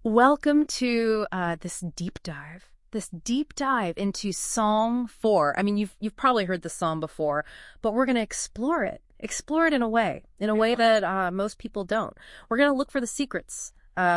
Welcome to this deep dive into Psalm 4. I mean, you've probably heard the psalm before, but we're going to explore it in a way that most people don't. We're going to look for the secrets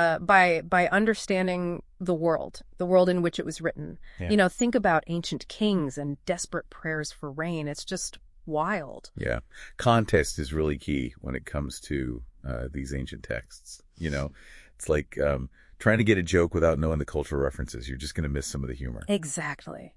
by understanding the world in which it was written. Yeah. You know, think about ancient kings and desperate prayers for rain. It's just wild. Yeah. Context is really key when it comes to these ancient texts. You know, it's like trying to get a joke without knowing the cultural references. You're just going to miss some of the humor. Exactly.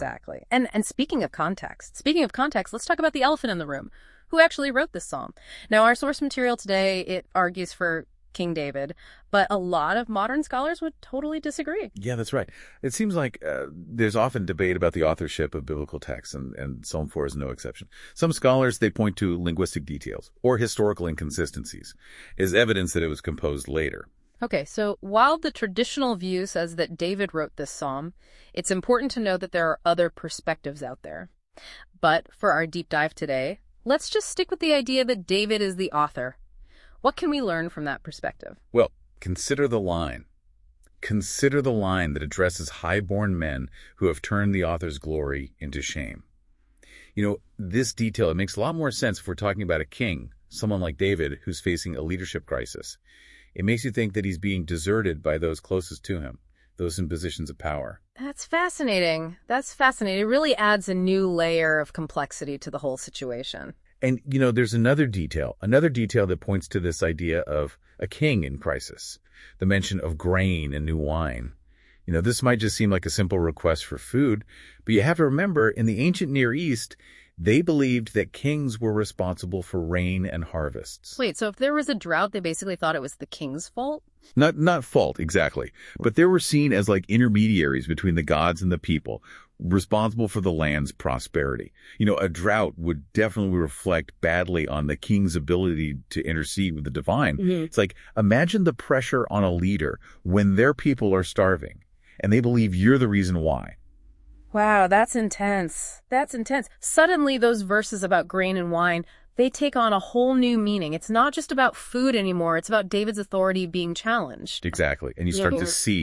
And speaking of context, let's talk about the elephant in the room. Who actually wrote this psalm? Now, our source material today, it argues for King David, but a lot of modern scholars would totally disagree. Yeah, that's right. It seems like there's often debate about the authorship of biblical texts, and Psalm 4 is no exception. Some scholars, they point to linguistic details or historical inconsistencies as evidence that it was composed later. Okay, so while the traditional view says that David wrote this psalm, it's important to know that there are other perspectives out there. But for our deep dive today, let's just stick with the idea that David is the author. What can we learn from that perspective? Well, consider the line. Consider the line that addresses high-born men who have turned the author's glory into shame. You know, this detail, it makes a lot more sense if we're talking about a king, someone like David, who's facing a leadership crisis. It makes you think that he's being deserted by those closest to him, those in positions of power. That's fascinating. It really adds a new layer of complexity to the whole situation. And, you know, there's another detail that points to this idea of a king in crisis, the mention of grain and new wine. You know, this might just seem like a simple request for food, but you have to remember, in the ancient Near East, they believed that kings were responsible for rain and harvests. Wait, so if there was a drought, they basically thought it was the king's fault? Not fault, exactly. But they were seen as like intermediaries between the gods and the people, responsible for the land's prosperity. You know, a drought would definitely reflect badly on the king's ability to intercede with the divine. Mm-hmm. It's like, imagine the pressure on a leader when their people are starving, and they believe you're the reason why. Wow, that's intense. Suddenly, those verses about grain and wine, they take on a whole new meaning. It's not just about food anymore. It's about David's authority being challenged. Exactly. And you start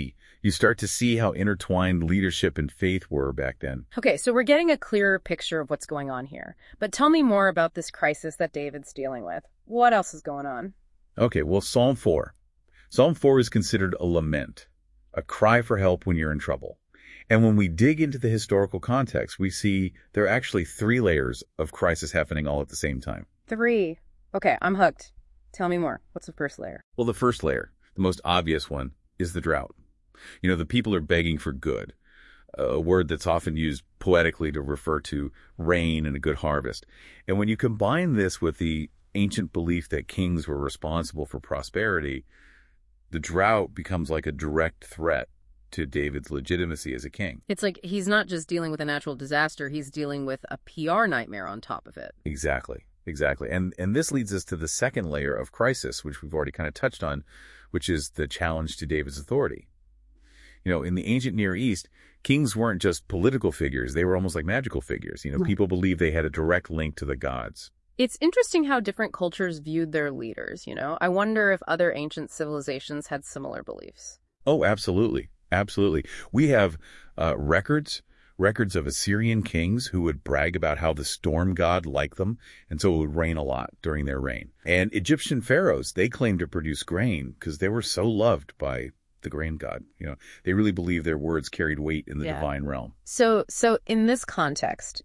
to see how intertwined leadership and faith were back then. Okay, so we're getting a clearer picture of what's going on here. But tell me more about this crisis that David's dealing with. What else is going on? Okay, well, Psalm 4. Psalm 4 is considered a lament, a cry for help when you're in trouble. And when we dig into the historical context, we see there are actually 3 layers of crisis happening all at the same time. 3. Okay, I'm hooked. Tell me more. What's the first layer? Well, the first layer, the most obvious one, is the drought. You know, the people are begging for good, a word that's often used poetically to refer to rain and a good harvest. And when you combine this with the ancient belief that kings were responsible for prosperity, the drought becomes like a direct threat to David's legitimacy as a king. It's like he's not just dealing with a natural disaster, he's dealing with a PR nightmare on top of it. Exactly. And this leads us to the second layer of crisis, which we've already kind of touched on, which is the challenge to David's authority. You know, in the ancient Near East, kings weren't just political figures, they were almost like magical figures. You know, people believed they had a direct link to the gods. It's interesting how different cultures viewed their leaders, you know? I wonder if other ancient civilizations had similar beliefs. Oh, absolutely. Absolutely. We have records of Assyrian kings who would brag about how the storm god liked them, and so it would rain a lot during their reign. And Egyptian pharaohs, they claimed to produce grain because they were so loved by the grain god. You know, they really believed their words carried weight in the divine realm. So in this context,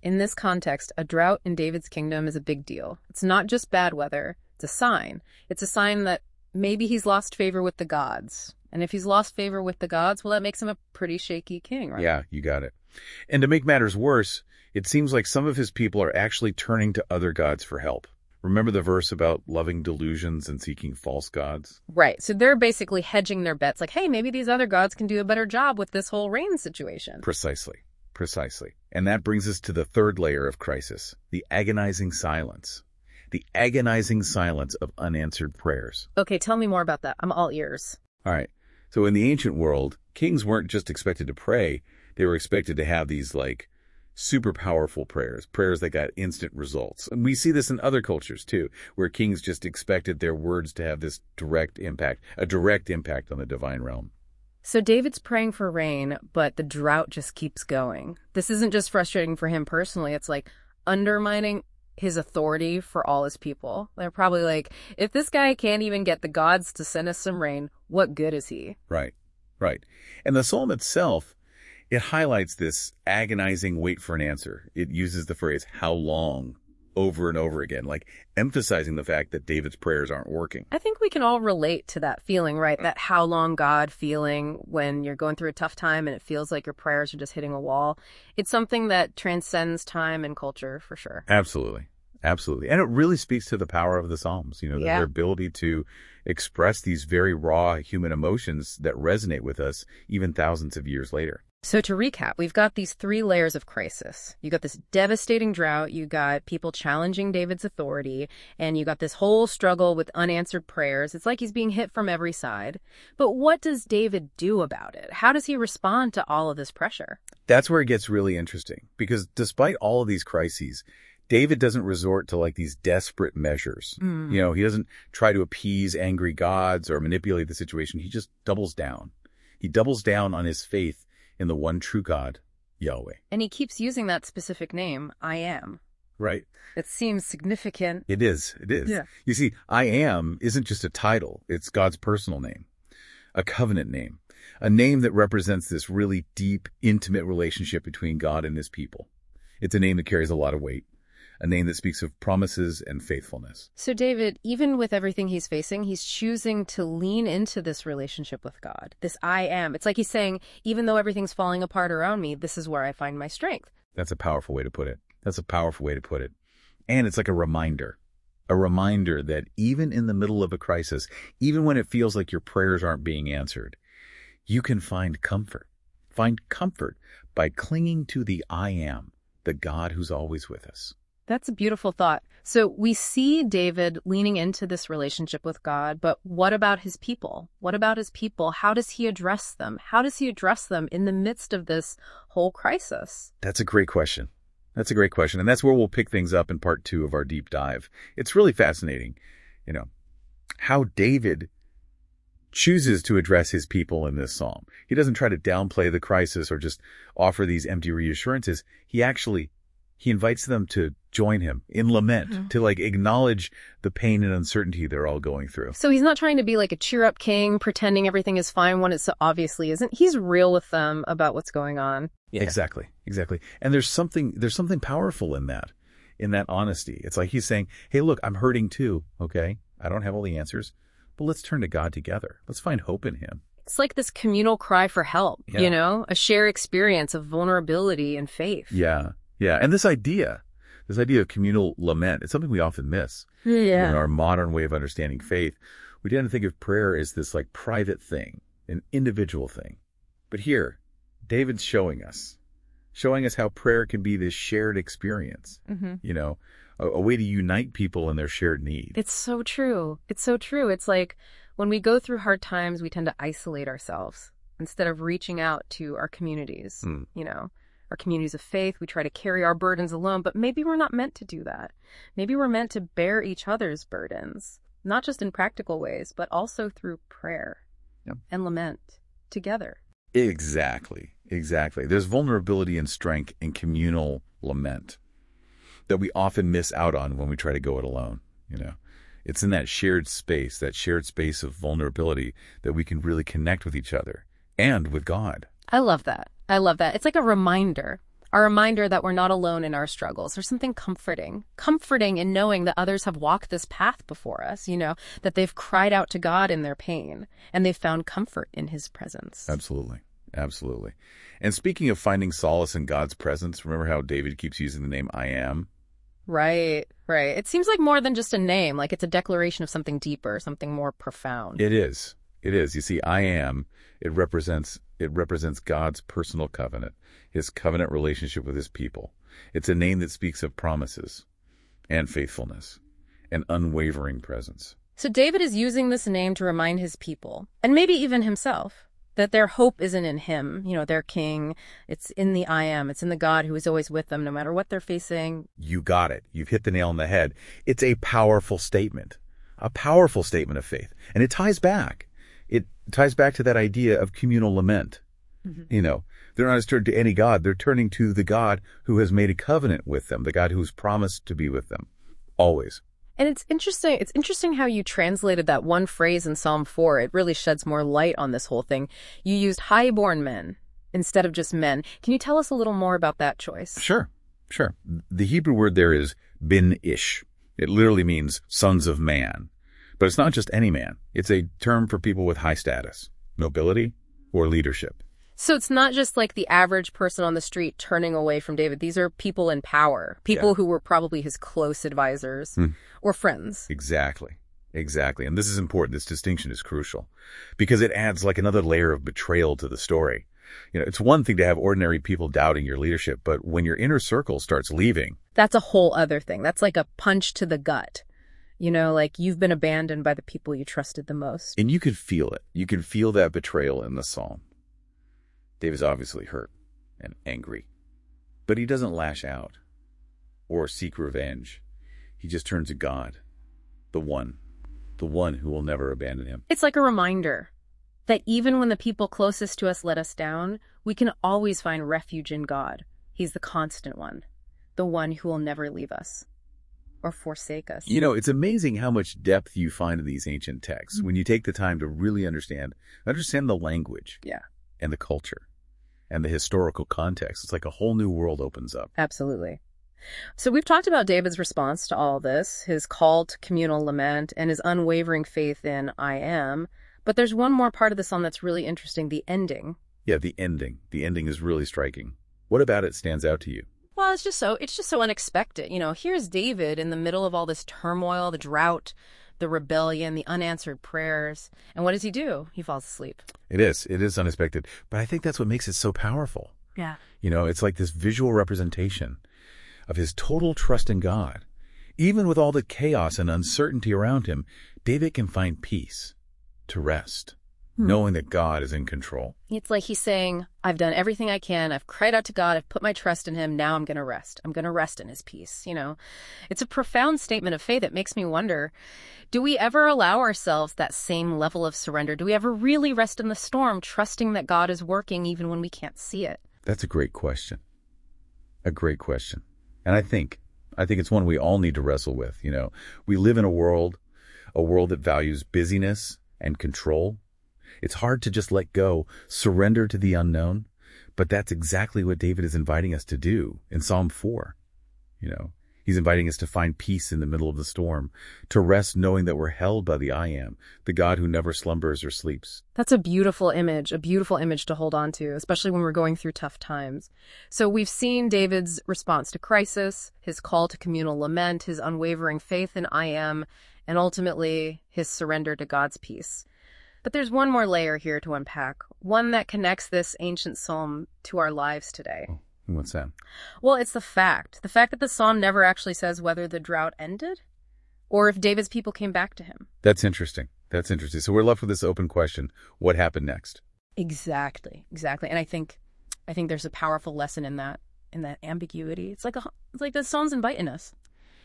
a drought in David's kingdom is a big deal. It's not just bad weather. It's a sign. It's a sign that maybe he's lost favor with the gods. And if he's lost favor with the gods, well, that makes him a pretty shaky king, right? Yeah, you got it. And to make matters worse, it seems like some of his people are actually turning to other gods for help. Remember the verse about loving delusions and seeking false gods? Right. So they're basically hedging their bets like, hey, maybe these other gods can do a better job with this whole rain situation. Precisely. And that brings us to the third layer of crisis, the agonizing silence. The agonizing silence of unanswered prayers. Okay, tell me more about that. I'm all ears. All right. So in the ancient world, kings weren't just expected to pray. They were expected to have these like super powerful prayers that got instant results. And we see this in other cultures too, where kings just expected their words to have this direct impact on the divine realm. So David's praying for rain, but the drought just keeps going. This isn't just frustrating for him personally. It's like undermining his authority for all his people. They're probably like, if this guy can't even get the gods to send us some rain, what good is he? Right, right. And the psalm itself, it highlights this agonizing wait for an answer. It uses the phrase, how long, over and over again, like emphasizing the fact that David's prayers aren't working. I think we can all relate to that feeling, right? That how long God feeling when you're going through a tough time and it feels like your prayers are just hitting a wall. It's something that transcends time and culture for sure. Absolutely. Absolutely. And it really speaks to the power of the Psalms, their ability to express these very raw human emotions that resonate with us even thousands of years later. So to recap, we've got these 3 layers of crisis. You got this devastating drought, you got people challenging David's authority, and you got this whole struggle with unanswered prayers. It's like he's being hit from every side. But what does David do about it? How does he respond to all of this pressure? That's where it gets really interesting, because despite all of these crises, David doesn't resort to like these desperate measures. He doesn't try to appease angry gods or manipulate the situation. He just doubles down. He doubles down on his faith in the one true God, Yahweh. And he keeps using that specific name, I am. Right. It seems significant. It is. It is. Yeah. You see, I am isn't just a title. It's God's personal name, a covenant name, a name that represents this really deep, intimate relationship between God and his people. It's a name that carries a lot of weight, a name that speaks of promises and faithfulness. So David, even with everything he's facing, he's choosing to lean into this relationship with God, this I am. It's like he's saying, even though everything's falling apart around me, this is where I find my strength. That's a powerful way to put it. That's a powerful way to put it. And it's like a reminder that even in the middle of a crisis, even when it feels like your prayers aren't being answered, you can find comfort. Find comfort by clinging to the I am, the God who's always with us. That's a beautiful thought. So we see David leaning into this relationship with God, but what about his people? What about his people? How does he address them? How does he address them in the midst of this whole crisis? That's a great question. That's a great question. And that's where we'll pick things up in part 2 of our deep dive. It's really fascinating, how David chooses to address his people in this psalm. He doesn't try to downplay the crisis or just offer these empty reassurances. He invites them to join him in lament, to acknowledge the pain and uncertainty they're all going through. So he's not trying to be like a cheer up king, pretending everything is fine when it so obviously isn't. He's real with them about what's going on. Yeah. Exactly. And there's something powerful in that honesty. It's like he's saying, hey, look, I'm hurting too. Okay. I don't have all the answers, but let's turn to God together. Let's find hope in him. It's like this communal cry for help, a shared experience of vulnerability and faith. Yeah. And this idea of communal lament, it's something we often miss. Yeah. In our modern way of understanding faith, we tend to think of prayer as this private thing, an individual thing. But here, David's showing us how prayer can be this shared experience, a way to unite people in their shared need. It's so true. It's like when we go through hard times, we tend to isolate ourselves instead of reaching out to our communities, our communities of faith. We try to carry our burdens alone, but maybe we're not meant to do that. Maybe we're meant to bear each other's burdens, not just in practical ways, but also through prayer and lament together. Exactly. There's vulnerability and strength in communal lament that we often miss out on when we try to go it alone. It's in that shared space of vulnerability that we can really connect with each other and with God. I love that. It's like a reminder that we're not alone in our struggles. There's something comforting in knowing that others have walked this path before us, that they've cried out to God in their pain and they've found comfort in his presence. Absolutely. And speaking of finding solace in God's presence, remember how David keeps using the name I am? Right. It seems like more than just a name, like it's a declaration of something deeper, something more profound. It is. You see, I am, it represents God's personal covenant, his covenant relationship with his people. It's a name that speaks of promises and faithfulness and unwavering presence. So David is using this name to remind his people, and maybe even himself, that their hope isn't in him, their king. It's in the I am. It's in the God who is always with them, no matter what they're facing. You got it. You've hit the nail on the head. It's a powerful statement of faith. And it ties back It ties back to that idea of communal lament. They're not just turning to any God. They're turning to the God who has made a covenant with them, the God who's promised to be with them, always. And it's interesting. It's interesting how you translated that one phrase in Psalm 4. It really sheds more light on this whole thing. You used highborn men instead of just men. Can you tell us a little more about that choice? Sure. The Hebrew word there is bin-ish. It literally means sons of man. But it's not just any man. It's a term for people with high status, nobility, or leadership. So it's not just like the average person on the street turning away from David. These are people in power, people who were probably his close advisors or friends. Exactly. And this is important. This distinction is crucial because it adds like another layer of betrayal to the story. It's one thing to have ordinary people doubting your leadership, but when your inner circle starts leaving, that's a whole other thing. That's like a punch to the gut. Like you've been abandoned by the people you trusted the most. And you could feel it. You can feel that betrayal in the psalm. David's obviously hurt and angry, but he doesn't lash out or seek revenge. He just turns to God, the one who will never abandon him. It's like a reminder that even when the people closest to us let us down, we can always find refuge in God. He's the constant one, the one who will never leave us or forsake us. It's amazing how much depth you find in these ancient texts when you take the time to really understand the language and the culture and the historical context. It's like a whole new world opens up. Absolutely. So we've talked about David's response to all this, his call to communal lament, and his unwavering faith in I am. But there's one more part of the psalm that's really interesting, the ending. Yeah, the ending. The ending is really striking. What about it stands out to you? Well, it's just so unexpected. Here's David in the middle of all this turmoil, the drought, the rebellion, the unanswered prayers. And what does he do? He falls asleep. It is unexpected. But I think that's what makes it so powerful. Yeah. It's like this visual representation of his total trust in God. Even with all the chaos and uncertainty around him, David can find peace to rest, knowing that God is in control. It's like he's saying, I've done everything I can. I've cried out to God. I've put my trust in him. Now I'm going to rest. I'm going to rest in his peace. It's a profound statement of faith. It makes me wonder, do we ever allow ourselves that same level of surrender? Do we ever really rest in the storm, trusting that God is working even when we can't see it? That's a great question. A great question. And I think it's one we all need to wrestle with. We live in a world that values busyness and control. It's hard to just let go, surrender to the unknown, but that's exactly what David is inviting us to do in Psalm 4. He's inviting us to find peace in the middle of the storm, to rest knowing that we're held by the I Am, the God who never slumbers or sleeps. That's a beautiful image to hold on to, especially when we're going through tough times. So we've seen David's response to crisis, his call to communal lament, his unwavering faith in I Am, and ultimately his surrender to God's peace. But there's one more layer here to unpack, one that connects this ancient psalm to our lives today. Oh, what's that? Well, it's the fact that the psalm never actually says whether the drought ended or if David's people came back to him. That's interesting. So we're left with this open question. What happened next? Exactly. And I think there's a powerful lesson in that ambiguity. It's like the psalm's inviting us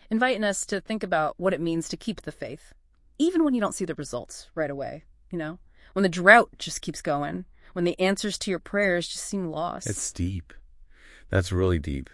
to think about what it means to keep the faith, even when you don't see the results right away. When the drought just keeps going, when the answers to your prayers just seem lost. It's deep. That's really deep.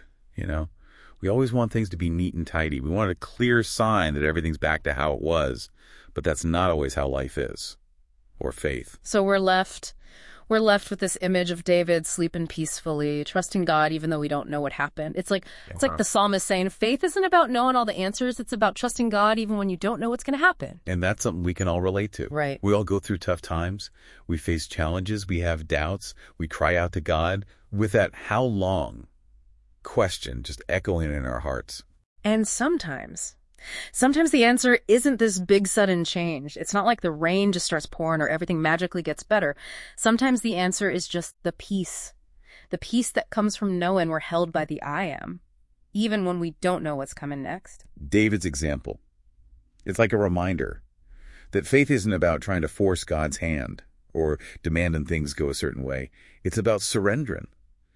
We always want things to be neat and tidy. We want a clear sign that everything's back to how it was, but that's not always how life is, or faith. So we're left with this image of David sleeping peacefully, trusting God even though we don't know what happened. It's like the psalmist saying, faith isn't about knowing all the answers. It's about trusting God even when you don't know what's going to happen. And that's something we can all relate to. Right. We all go through tough times. We face challenges. We have doubts. We cry out to God with that how long question just echoing in our hearts. And sometimes the answer isn't this big sudden change. It's not like the rain just starts pouring or everything magically gets better. Sometimes the answer is just the peace that comes from knowing we're held by the I Am, even when we don't know what's coming next. David's example. It's like a reminder that faith isn't about trying to force God's hand or demanding things go a certain way. It's about surrendering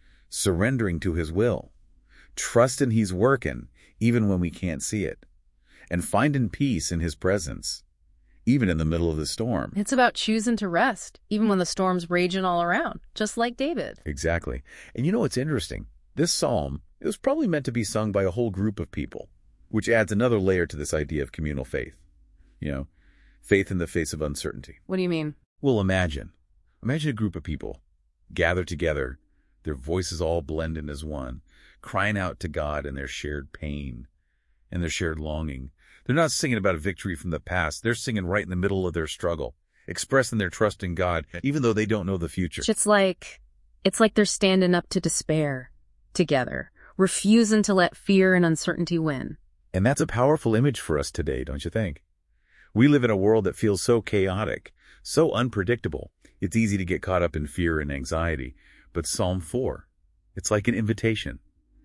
to his will, trusting he's working even when we can't see it, and finding peace in his presence, even in the middle of the storm. It's about choosing to rest, even when the storm's raging all around, just like David. Exactly. And you know what's interesting? This psalm, it was probably meant to be sung by a whole group of people, which adds another layer to this idea of communal faith. Faith in the face of uncertainty. What do you mean? Well, imagine a group of people gather together, their voices all blended as one, crying out to God in their shared pain and their shared longing. They're not singing about a victory from the past. They're singing right in the middle of their struggle, expressing their trust in God, even though they don't know the future. It's like they're standing up to despair together, refusing to let fear and uncertainty win. And that's a powerful image for us today, don't you think? We live in a world that feels so chaotic, so unpredictable. It's easy to get caught up in fear and anxiety. But Psalm 4, it's like an invitation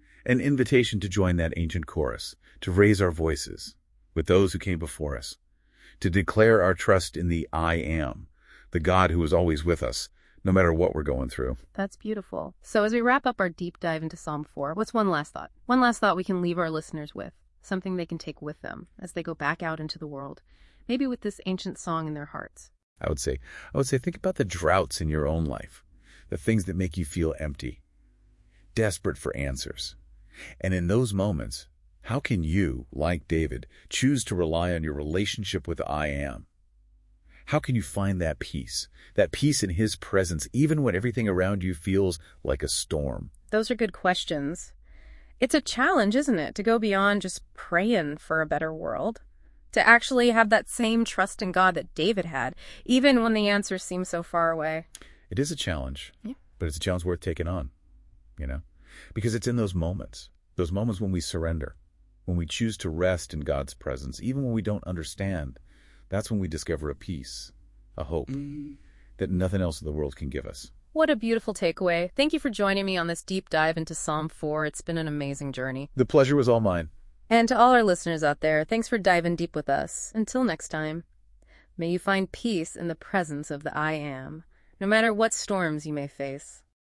to join that ancient chorus, to raise our voices with those who came before us, to declare our trust in the I Am, the God who is always with us, no matter what we're going through. That's beautiful. So as we wrap up our deep dive into Psalm 4, what's one last thought? One last thought we can leave our listeners with, something they can take with them as they go back out into the world, maybe with this ancient song in their hearts. I would say think about the droughts in your own life, the things that make you feel empty, desperate for answers. And in those moments, how can you, like David, choose to rely on your relationship with I Am? How can you find that peace in His presence, even when everything around you feels like a storm? Those are good questions. It's a challenge, isn't it, to go beyond just praying for a better world, to actually have that same trust in God that David had, even when the answers seem so far away. It is a challenge, Yeah. But it's a challenge worth taking on, because it's in those moments when we surrender, when we choose to rest in God's presence, even when we don't understand. That's when we discover a peace, a hope that nothing else in the world can give us. What a beautiful takeaway. Thank you for joining me on this deep dive into Psalm 4. It's been an amazing journey. The pleasure was all mine. And to all our listeners out there, thanks for diving deep with us. Until next time, may you find peace in the presence of the I Am, no matter what storms you may face.